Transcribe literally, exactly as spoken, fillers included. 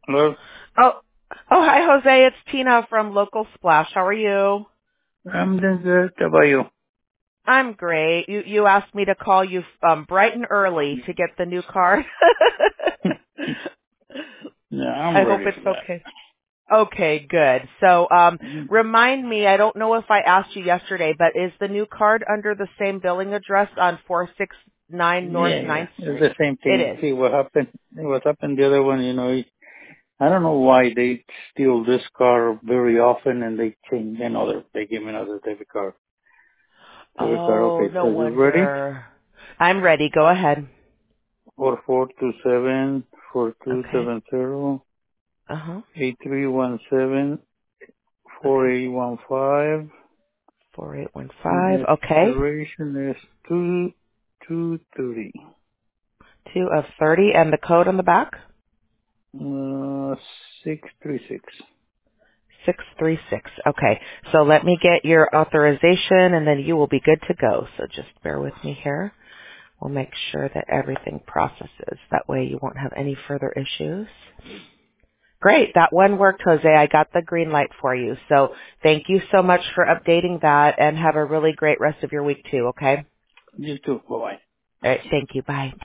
Hello. Oh, oh, hi, Jose. It's Tina from Local Splash. How are you? I'm doing good. How about you? I'm great. You you asked me to call you um, bright and early to get the new card. Yeah, I'm I hope ready it's for that. okay. Okay, good. So, um, Mhm. remind me. I don't know if I asked you yesterday, but is the new card under the same billing address on four six nine North Yeah, yeah. Ninth It's Street? the same It thing. is. See what happened? What happened the other one, you know, I don't know why they steal this car very often and they change another, they give me another debit card. Debit card, Oh, okay, no so you ready? wonder. I'm ready. Go ahead. Four four two seven four two Okay. seven zero Uh huh. eight three one seven four Okay. eight one five. Four eight one And five. the Okay. expiration is two two thirty. Two of thirty, and the code on the back? Uh, six three six. six three six. Okay. So let me get your authorization, and then you will be good to go. So just bear with me here. We'll make sure that everything processes. That way you won't have any further issues. Great. That one worked, Jose. I got the green light for you. So thank you so much for updating that, and have a really great rest of your week, too, okay? You too. Bye bye. All right. Thank you. Bye.